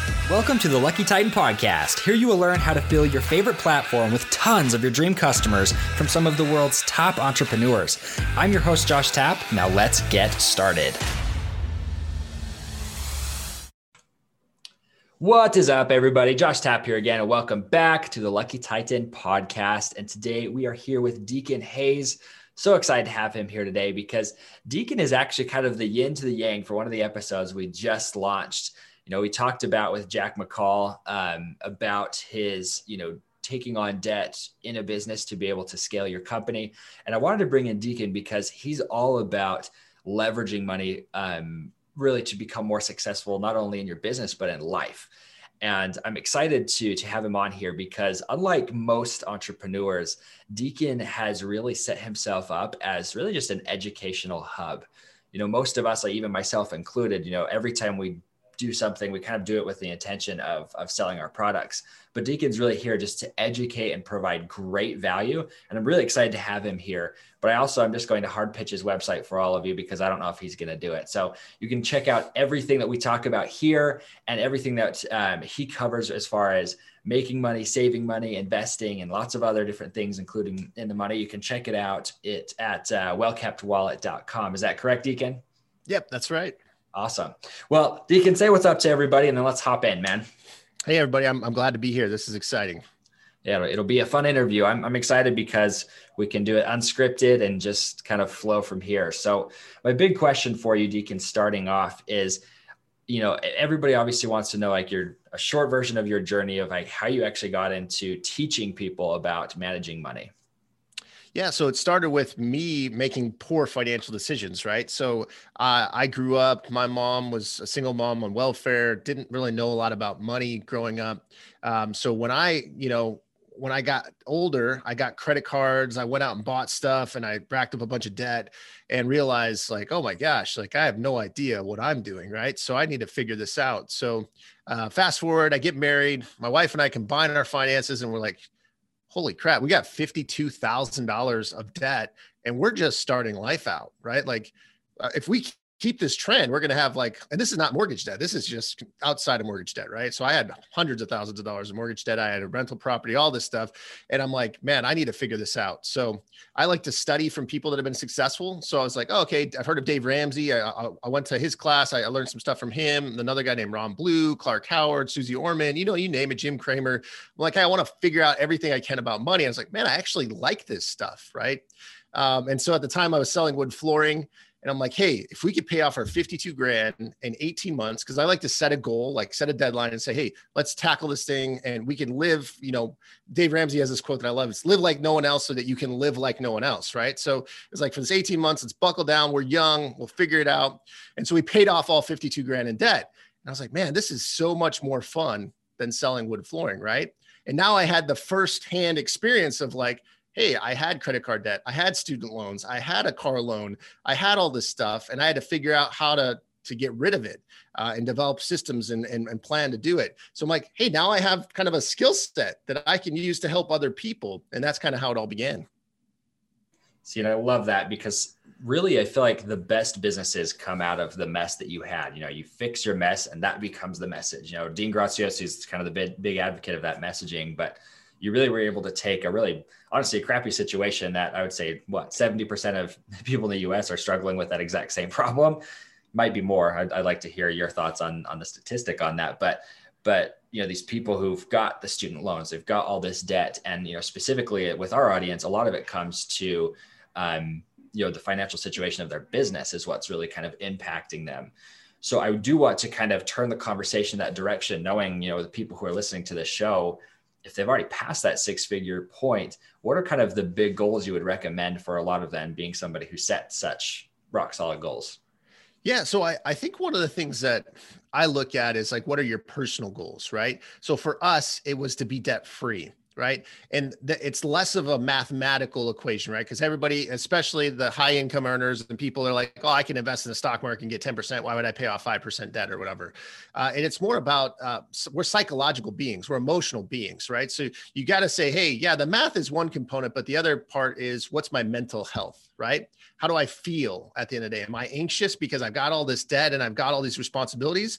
Welcome to the Lucky Titan Podcast. Here you will learn how to fill your favorite platform with tons of your dream customers from some of the world's top entrepreneurs. I'm your host, Josh Tapp. Now let's get started. What is up, everybody? Josh Tapp here again, and welcome back to the Lucky Titan Podcast. And today we are here with Deacon Hayes. So excited to have him here today because Deacon is actually kind of the yin to the yang for one of the episodes we just launched. You know, we talked about with Jack McCall about his, taking on debt in a business to be able to scale your company. And I wanted to bring in Deacon because he's all about leveraging money really to become more successful, not only in your business, but in life. And I'm excited to have him on here because unlike most entrepreneurs, Deacon has really set himself up as really just an educational hub. You know, most of us, like even myself included, every time we do something, we kind of do it with the intention of selling our products. But Deacon's really here just to educate and provide great value. And I'm really excited to have him here. But I'm just going to hard pitch his website for all of you because I don't know if he's going to do it. So you can check out everything that we talk about here and everything that he covers as far as making money, saving money, investing, and lots of other different things, including in the money. You can check it out at wellkeptwallet.com. Is that correct, Deacon? Yep, that's right. Awesome. Well, Deacon, say what's up to everybody, and then let's hop in, man. Hey, everybody. I'm glad to be here. This is exciting. Yeah, it'll be a fun interview. I'm excited because we can do it unscripted and just kind of flow from here. So my big question for you, Deacon, starting off is, everybody obviously wants to know a short version of your journey of how you actually got into teaching people about managing money. Yeah. So it started with me making poor financial decisions, right? So I grew up, my mom was a single mom on welfare, didn't really know a lot about money growing up. So when I got older, I got credit cards, I went out and bought stuff and I racked up a bunch of debt and realized oh my gosh, I have no idea what I'm doing, right? So I need to figure this out. So fast forward, I get married, my wife and I combine our finances and we're like, holy crap, we got $52,000 of debt and we're just starting life out, right? If we keep this trend, we're going to have and this is not mortgage debt. This is just outside of mortgage debt, right? So I had hundreds of thousands of dollars of mortgage debt. I had a rental property, all this stuff. And I'm like, man, I need to figure this out. So I like to study from people that have been successful. So I was like, oh, okay, I've heard of Dave Ramsey. I went to his class. I learned some stuff from him. Another guy named Ron Blue, Clark Howard, Susie Orman, you name it, Jim Cramer. I'm like, hey, I want to figure out everything I can about money. I was like, man, I actually like this stuff, right? And so at the time I was selling wood flooring. And I'm like, hey, if we could pay off our 52 grand in 18 months, because I like to set a goal, set a deadline and say, hey, let's tackle this thing and we can live, Dave Ramsey has this quote that I love. It's live like no one else so that you can live like no one else, right? So it's for this 18 months, let's buckle down. We're young. We'll figure it out. And so we paid off all 52 grand in debt. And I was like, man, this is so much more fun than selling wood flooring, right? And now I had the firsthand experience of hey, I had credit card debt. I had student loans. I had a car loan. I had all this stuff and I had to figure out how to get rid of it and develop systems and plan to do it. So I'm like, hey, now I have kind of a skill set that I can use to help other people. And that's kind of how it all began. See, and I love that because really, I feel like the best businesses come out of the mess that you had. You fix your mess and that becomes the message. Dean Graziosi is kind of the big advocate of that messaging, but you really were able to take honestly, a crappy situation that I would say, 70% of people in the US are struggling with that exact same problem. Might be more. I'd like to hear your thoughts on the statistic on that. But these people who've got the student loans, they've got all this debt. And, specifically with our audience, a lot of it comes to, the financial situation of their business is what's really kind of impacting them. So I do want to kind of turn the conversation that direction, knowing, the people who are listening to this show, if they've already passed that six-figure point, what are kind of the big goals you would recommend for a lot of them being somebody who set such rock solid goals? Yeah. So I think one of the things that I look at is what are your personal goals, right? So for us, it was to be debt free. Right. And it's less of a mathematical equation, right? Because everybody, especially the high income earners and people are like, oh, I can invest in the stock market and get 10%. Why would I pay off 5% debt or whatever? And it's more about we're psychological beings. We're emotional beings, right? So you got to say, hey, yeah, the math is one component, but the other part is what's my mental health, right? How do I feel at the end of the day? Am I anxious because I've got all this debt and I've got all these responsibilities?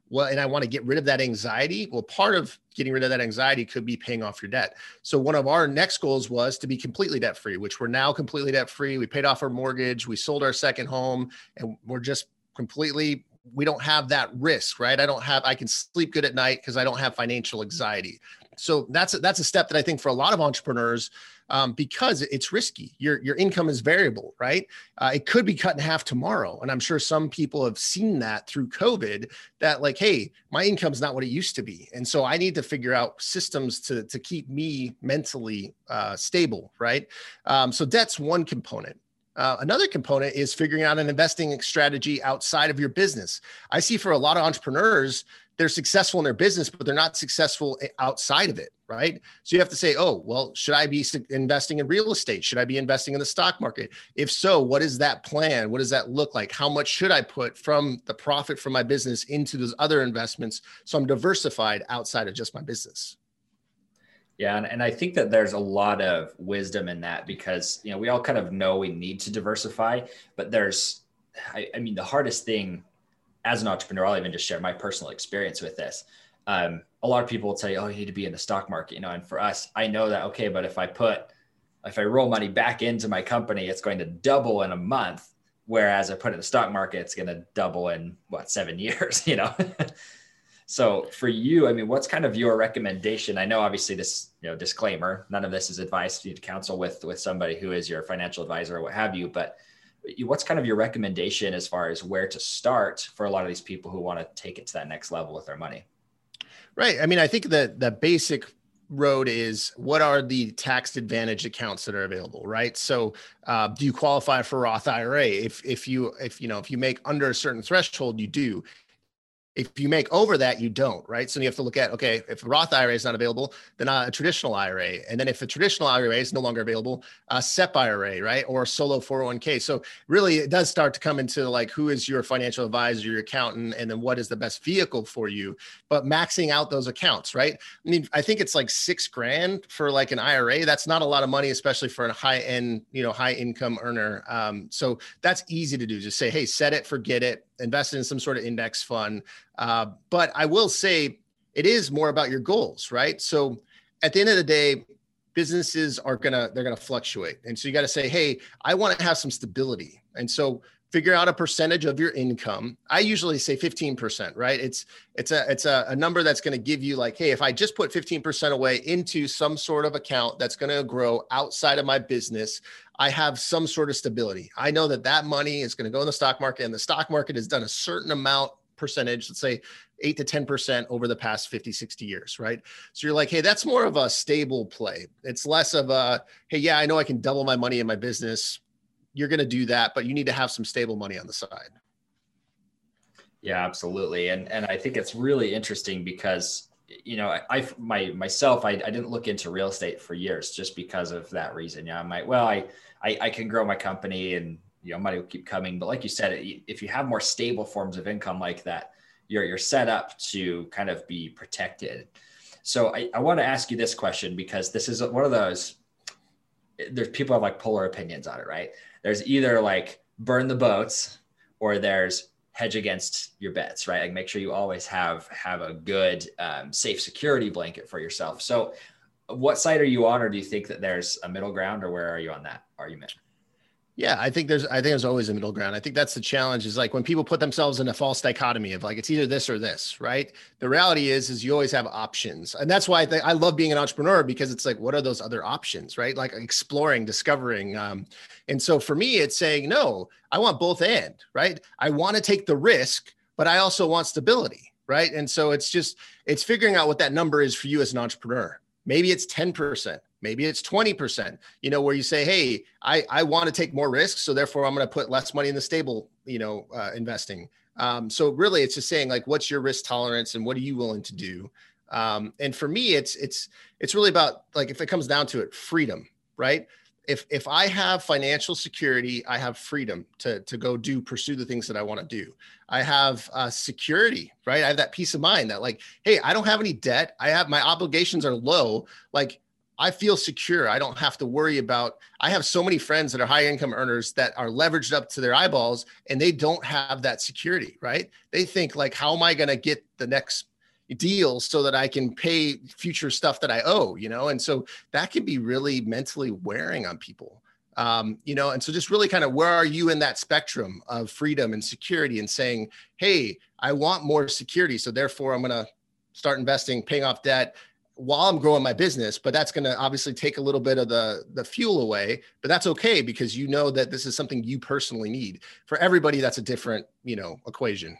Well, and I want to get rid of that anxiety. Well, part of getting rid of that anxiety could be paying off your debt. So one of our next goals was to be completely debt free, which we're now completely debt free. We paid off our mortgage. We sold our second home, and we're just completely, we don't have that risk, right? I can sleep good at night because I don't have financial anxiety. So that's a step that I think for a lot of entrepreneurs, because it's risky. Your income is variable, right? It could be cut in half tomorrow. And I'm sure some people have seen that through COVID, that like, hey, my income's not what it used to be. And so I need to figure out systems to keep me mentally stable, right? So that's one component. Another component is figuring out an investing strategy outside of your business. I see for a lot of entrepreneurs, they're successful in their business, but they're not successful outside of it, right? So you have to say, oh, well, should I be investing in real estate? Should I be investing in the stock market? If so, what is that plan? What does that look like? How much should I put from the profit from my business into those other investments so I'm diversified outside of just my business? Yeah. And I think that there's a lot of wisdom in that because, we all kind of know we need to diversify, but I mean, the hardest thing as an entrepreneur, I'll even just share my personal experience with this. A lot of people will tell you, oh, you need to be in the stock market, and for us, I know that, okay, but if I roll money back into my company, it's going to double in a month. Whereas I put it in the stock market, it's going to double in 7 years, So for you, I mean, what's kind of your recommendation? I know obviously this, disclaimer, none of this is advice. You need to counsel with somebody who is your financial advisor or what have you, but what's kind of your recommendation as far as where to start for a lot of these people who want to take it to that next level with their money? Right. I mean, I think that the basic road is, what are the tax advantage accounts that are available, right? So do you qualify for Roth IRA? If you make under a certain threshold, you do. If you make over that, you don't, right? So you have to look at, okay, if a Roth IRA is not available, then a traditional IRA. And then if a traditional IRA is no longer available, a SEP IRA, right? Or a solo 401k. So really it does start to come into like, who is your financial advisor, your accountant, and then what is the best vehicle for you? But maxing out those accounts, right? I mean, I think it's like $6,000 for like an IRA. That's not a lot of money, especially for a high end, high income earner. So that's easy to do. Just say, hey, set it, forget it, invest in some sort of index fund. But I will say it is more about your goals, right? So at the end of the day, businesses they're going to fluctuate. And so you got to say, hey, I want to have some stability. And so figure out a percentage of your income. I usually say 15%, right? It's a number that's going to give you like, hey, if I just put 15% away into some sort of account that's going to grow outside of my business, I have some sort of stability. I know that money is going to go in the stock market, and the stock market has done a certain amount percentage, let's say 8 to 10% over the past 50, 60 years, right? So you're like, hey, that's more of a stable play. It's less of a, hey, yeah, I know I can double my money in my business. You're going to do that, but you need to have some stable money on the side. Yeah, absolutely. And I think it's really interesting because, I didn't look into real estate for years just because of that reason. Yeah. I'm like, well, I can grow my company and, money will keep coming. But like you said, if you have more stable forms of income like that, you're set up to kind of be protected. So I want to ask you this question, because this is one of those, there's people have like polar opinions on it, right? There's either like burn the boats, or there's hedge against your bets, right? Like make sure you always have a good safe security blanket for yourself. So what side are you on, or do you think that there's a middle ground, or where are you on that argument? Yeah, I think there's always a middle ground. I think that's the challenge, is like when people put themselves in a false dichotomy of like, it's either this or this, right? The reality is you always have options. And that's why I love being an entrepreneur, because it's like, what are those other options, right? Like exploring, discovering. And so for me, it's saying, no, I want both and, right? I want to take the risk, but I also want stability, right? And so it's figuring out what that number is for you as an entrepreneur. Maybe it's 10%. Maybe it's 20%, where you say, hey, I want to take more risks, so therefore I'm going to put less money in the stable, investing. So really it's just saying like, what's your risk tolerance and what are you willing to do? And for me, it's really about like, if it comes down to it, freedom, right? If I have financial security, I have freedom to go pursue the things that I want to do. I have security, right? I have that peace of mind that like, hey, I don't have any debt. My obligations are low. Like, I feel secure. I don't have to worry about, I have so many friends that are high income earners that are leveraged up to their eyeballs and they don't have that security, right? They think like, how am I going to get the next deal so that I can pay future stuff that I owe, And so that can be really mentally wearing on people. And so just really kind of where are you in that spectrum of freedom and security and saying, hey, I want more security. So therefore I'm going to start investing, paying off debt while I'm growing my business, but that's going to obviously take a little bit of the fuel away, but that's okay because you know that this is something you personally need. For everybody, that's a different, equation.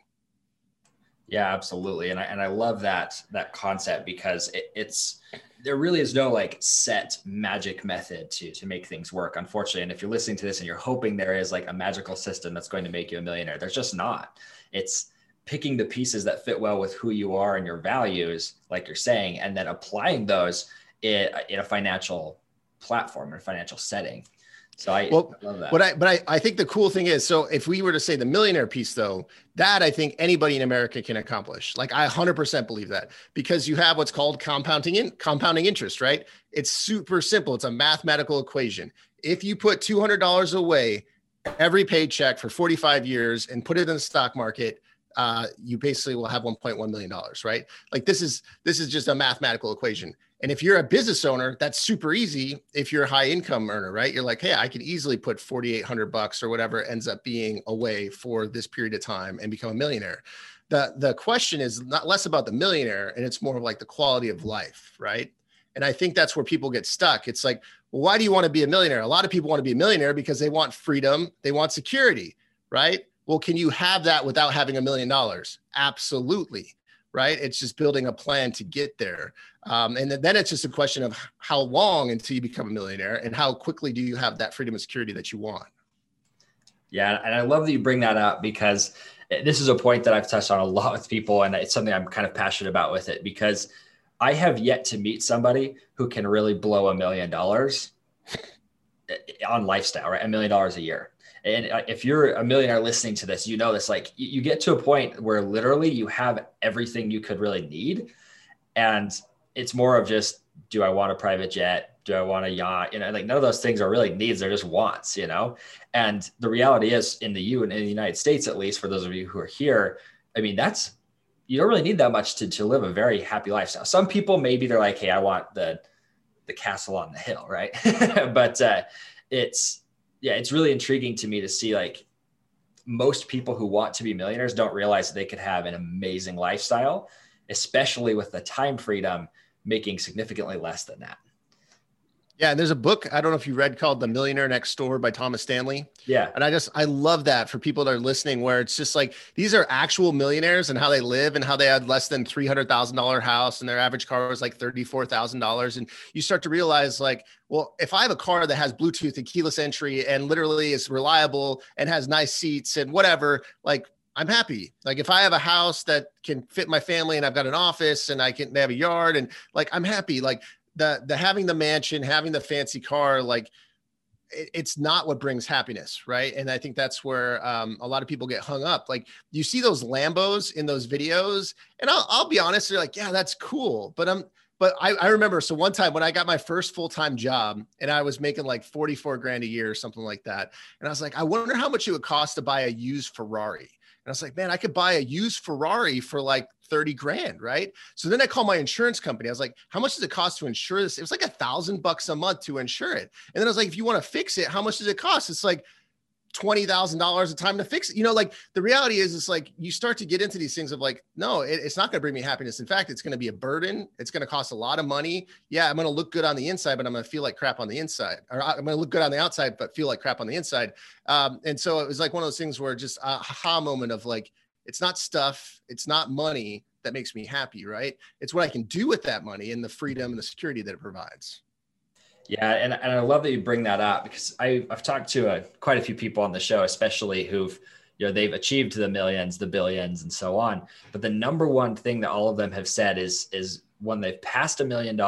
Yeah, absolutely. And I love that concept because there really is no like set magic method to make things work, unfortunately. And if you're listening to this and you're hoping there is like a magical system that's going to make you a millionaire, there's just not. It's picking the pieces that fit well with who you are and your values, like you're saying, and then applying those in a financial platform or financial setting. So I love that. I think the cool thing is, so if we were to say the millionaire piece though, that I think anybody in America can accomplish. Like I 100% believe that because you have what's called compounding interest, right? It's super simple. It's a mathematical equation. If you put $200 away every paycheck for 45 years and put it in the stock market, you basically will have $1.1 million, right? Like this is just a mathematical equation. And if you're a business owner, that's super easy. If you're a high income earner, right? You're like, hey, I can easily put $4,800 or whatever ends up being away for this period of time and become a millionaire. The question is not less about the millionaire and it's more of like the quality of life, right? And I think that's where people get stuck. It's like, well, why do you want to be a millionaire? A lot of people want to be a millionaire because they want freedom. They want security, right? Well, can you have that without having $1 million? Absolutely. Right. It's just building a plan to get there. And then it's just a question of how long until you become a millionaire and how quickly do you have that freedom and security that you want? Yeah. And I love that you bring that up because this is a point that I've touched on a lot with people. And it's something I'm kind of passionate about with it because I have yet to meet somebody who can really blow $1 million on lifestyle, right? $1 million a year. And if you're a millionaire listening to this, you know this, like you get to a point where literally you have everything you could really need. And it's more of just, do I want a private jet? Do I want a yacht? Like none of those things are really needs. They're just wants, And the reality is in the United States, at least for those of you who are here, I mean, you don't really need that much to live a very happy lifestyle. Some people, maybe they're like, hey, I want the castle on the hill. Right. But it's really intriguing to me to see like most people who want to be millionaires don't realize that they could have an amazing lifestyle, especially with the time freedom, making significantly less than that. Yeah. And there's a book, I don't know if you read, called The Millionaire Next Door by Thomas Stanley. Yeah. And I love that for people that are listening, where it's just like, these are actual millionaires and how they live and how they had less than $300,000 house and their average car was like $34,000. And you start to realize like, well, if I have a car that has Bluetooth and keyless entry and literally is reliable and has nice seats and whatever, like I'm happy. Like if I have a house that can fit my family and I've got an office and they have a yard and like, I'm happy. Like, the having the mansion, having the fancy car, like it's not what brings happiness. Right. And I think that's where a lot of people get hung up. Like you see those Lambos in those videos and I'll be honest, they're like, yeah, that's cool. But I remember, so one time when I got my first full-time job and I was making like 44 grand a year or something like that. And I was like, I wonder how much it would cost to buy a used Ferrari. And I was like, man, I could buy a used Ferrari for like 30 grand. Right. So then I called my insurance company. I was like, how much does it cost to insure this? It was like $1,000 a month to insure it. And then I was like, if you want to fix it, how much does it cost? It's like $20,000 a time to fix it. Like the reality is, it's like you start to get into these things of like, no, it's not going to bring me happiness. In fact, it's going to be a burden. It's going to cost a lot of money. Yeah, I'm going to look good on the inside, but I'm going to feel like crap on the inside. Or I'm going to look good on the outside, but feel like crap on the inside. And so it was like one of those things where just a aha moment of like, it's not stuff, it's not money that makes me happy, right? It's what I can do with that money and the freedom and the security that it provides. Yeah. And I love that you bring that up because I've talked to quite a few people on the show, especially who've, they've achieved the millions, the billions and so on. But the number one thing that all of them have said is when they've passed $1 million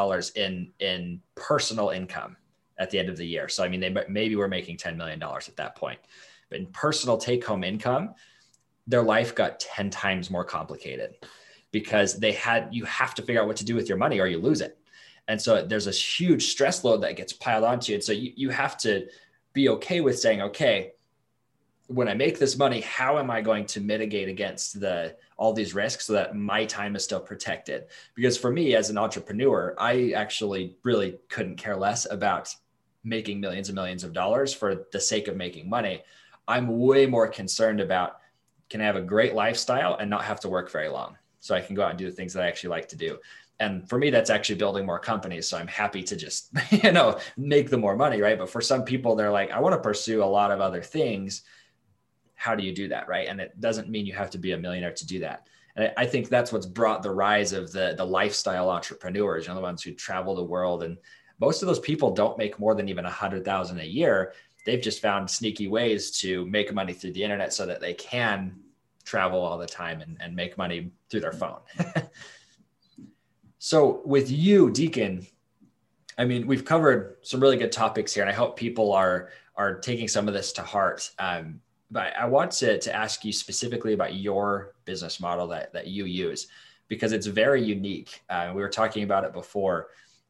in personal income at the end of the year. So, I mean, they maybe were making $10 million at that point, but in personal take home income, their life got 10 times more complicated because you have to figure out what to do with your money or you lose it. And so there's this huge stress load that gets piled onto you. And so you have to be okay with saying, okay, when I make this money, how am I going to mitigate against all these risks so that my time is still protected? Because for me as an entrepreneur, I actually really couldn't care less about making millions and millions of dollars for the sake of making money. I'm way more concerned about, can I have a great lifestyle and not have to work very long so I can go out and do the things that I actually like to do? And for me, that's actually building more companies. So I'm happy to just, make the more money, right? But for some people, they're like, I want to pursue a lot of other things. How do you do that, right? And it doesn't mean you have to be a millionaire to do that. And I think that's what's brought the rise of the lifestyle entrepreneurs, the ones who travel the world. And most of those people don't make more than even $100,000 a year. They've just found sneaky ways to make money through the internet so that they can travel all the time and make money through their phone. So with you, Deacon, I mean, we've covered some really good topics here, and I hope people are taking some of this to heart. But I want to ask you specifically about your business model that you use, because it's very unique. We were talking about it before.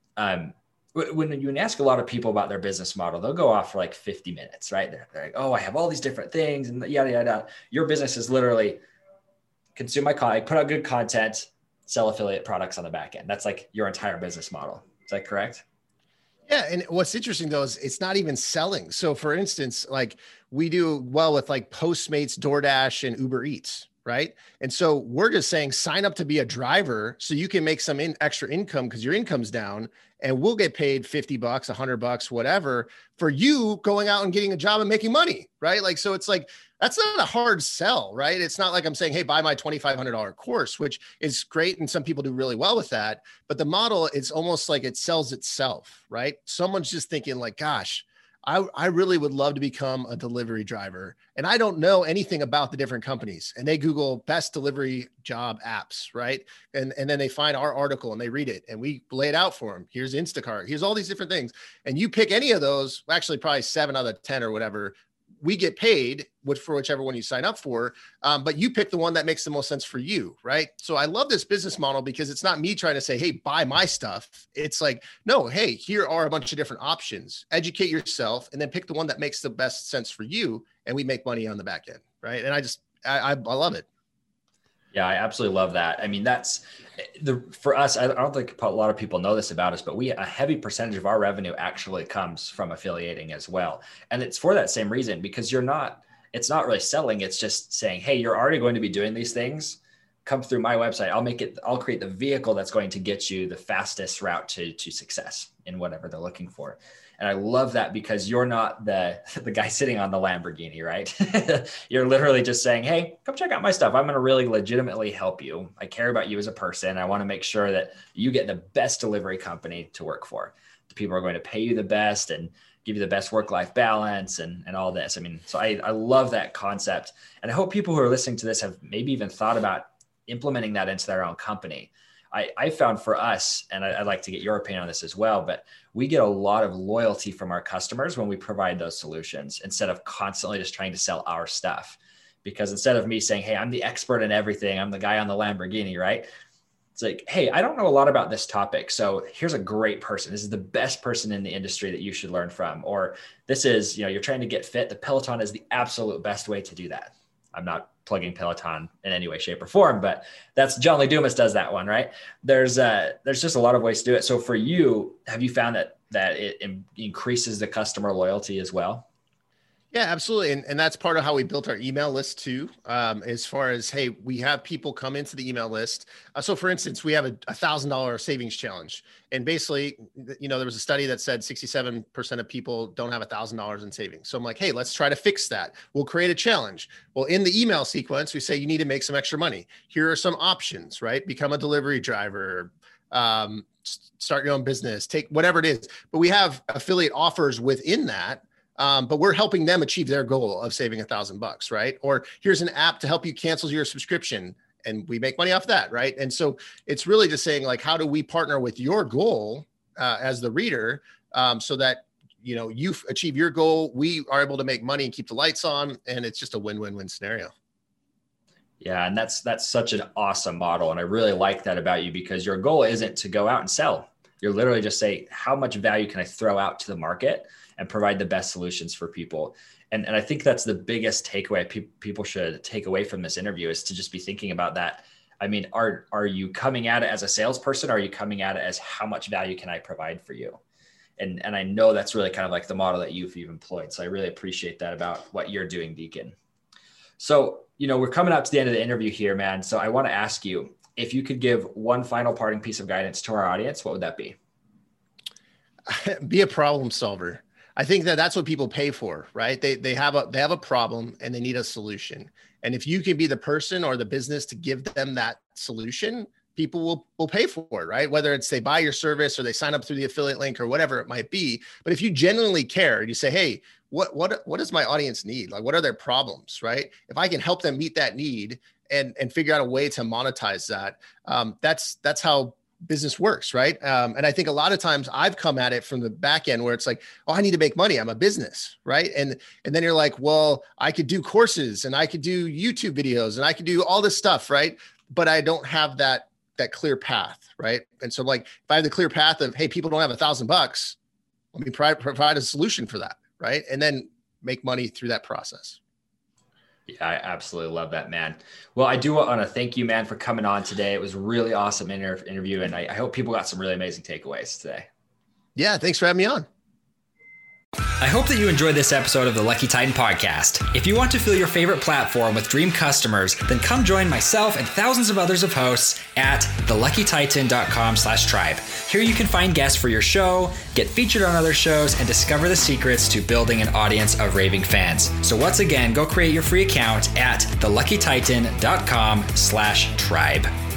When you ask a lot of people about their business model, they'll go off for like 50 minutes, right? They're like, oh, I have all these different things and yada, yada. Your business is literally consume my content, put out good content, sell affiliate products on the back end. That's like your entire business model. Is that correct? Yeah. And what's interesting though, is it's not even selling. So for instance, like we do well with like Postmates, DoorDash, and Uber Eats, right? And so we're just saying, sign up to be a driver so you can make some extra income because your income's down, and we'll get paid $50, $100, whatever, for you going out and getting a job and making money, right? Like, so it's like, that's not a hard sell, right? It's not like I'm saying, hey, buy my $2,500 course, which is great. And some people do really well with that. But the model is almost like it sells itself, right? Someone's just thinking like, gosh, I really would love to become a delivery driver. And I don't know anything about the different companies. And they Google best delivery job apps, right? And then they find our article and they read it and we lay it out for them. Here's Instacart. Here's all these different things. And you pick any of those, actually probably 7 out of 10 or whatever, we get paid for whichever one you sign up for. But you pick the one that makes the most sense for you, right? So I love this business model because it's not me trying to say, hey, buy my stuff. It's like, no, hey, here are a bunch of different options. Educate yourself and then pick the one that makes the best sense for you. And we make money on the back end, right? And I love it. Yeah, I absolutely love that. I mean, that's for us. I don't think a lot of people know this about us, but a heavy percentage of our revenue actually comes from affiliating as well. And it's for that same reason, because it's not really selling. It's just saying, hey, you're already going to be doing these things. Come through my website. I'll create the vehicle that's going to get you the fastest route to success in whatever they're looking for. And I love that because you're not the guy sitting on the Lamborghini, right? You're literally just saying, hey, come check out my stuff. I'm going to really legitimately help you. I care about you as a person. I want to make sure that you get the best delivery company to work for. The people are going to pay you the best and give you the best work-life balance and all this. I mean, so I love that concept. And I hope people who are listening to this have maybe even thought about implementing that into their own company. I found for us, and I'd like to get your opinion on this as well, but we get a lot of loyalty from our customers when we provide those solutions instead of constantly just trying to sell our stuff. Because instead of me saying, hey, I'm the expert in everything, I'm the guy on the Lamborghini, right? It's like, hey, I don't know a lot about this topic. So here's a great person. This is the best person in the industry that you should learn from. Or this is, you're trying to get fit. The Peloton is the absolute best way to do that. I'm not plugging Peloton in any way, shape, or form, but that's John Lee Dumas does that one, right? There's just a lot of ways to do it. So for you, have you found that it increases the customer loyalty as well? Yeah, absolutely. And that's part of how we built our email list too. As far as, hey, we have people come into the email list. So for instance, we have a $1,000 savings challenge. And basically, there was a study that said 67% of people don't have $1,000 in savings. So I'm like, hey, let's try to fix that. We'll create a challenge. Well, in the email sequence, we say you need to make some extra money. Here are some options, right? Become a delivery driver, start your own business, take whatever it is. But we have affiliate offers within that. But we're helping them achieve their goal of saving $1,000, right? Or here's an app to help you cancel your subscription and we make money off that, right? And so it's really just saying like, how do we partner with your goal as the reader so that, you achieve your goal, we are able to make money and keep the lights on, and it's just a win-win-win scenario. Yeah. And that's such an awesome model. And I really like that about you because your goal isn't to go out and sell You're literally just saying, how much value can I throw out to the market and provide the best solutions for people? And I think that's the biggest takeaway people should take away from this interview, is to just be thinking about that. I mean, are you coming at it as a salesperson? Or are you coming at it as how much value can I provide for you? And I know that's really kind of like the model that you've employed. So I really appreciate that about what you're doing, Deacon. So, we're coming up to the end of the interview here, man. So I want to ask you, if you could give one final parting piece of guidance to our audience, what would that be? Be a problem solver. I think that that's what people pay for, right? They have a problem and they need a solution. And if you can be the person or the business to give them that solution, people will pay for it, right? Whether it's they buy your service or they sign up through the affiliate link or whatever it might be. But if you genuinely care and you say, hey, what does my audience need? Like, what are their problems, right? If I can help them meet that need and figure out a way to monetize that, that's how business works, right? And I think a lot of times I've come at it from the back end where it's like, oh, I need to make money. I'm a business, right? And then you're like, well, I could do courses and I could do YouTube videos and I could do all this stuff, right? But I don't have that clear path, right? And so like, if I have the clear path of, hey, people don't have $1,000, let me provide a solution for that, right? And then make money through that process. Yeah, I absolutely love that, man. Well, I do want to thank you, man, for coming on today. It was a really awesome interview, and I hope people got some really amazing takeaways today. Yeah, thanks for having me on. I hope that you enjoyed this episode of the Lucky Titan podcast. If you want to fill your favorite platform with dream customers, then come join myself and thousands of others of hosts at theluckytitan.com/tribe. Here you can find guests for your show, get featured on other shows, and discover the secrets to building an audience of raving fans. So once again, go create your free account at theluckytitan.com/tribe.